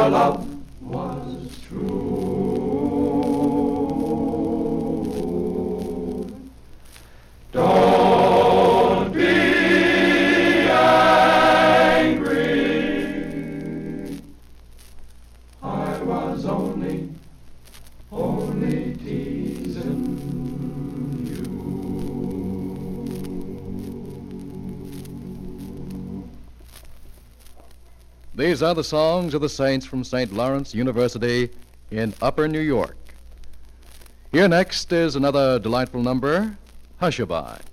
our love was true. Don't be angry. I was only teasing you. These are the songs of the Saints from St. Lawrence University in Upper New York. Here next is another delightful number, Hushabye.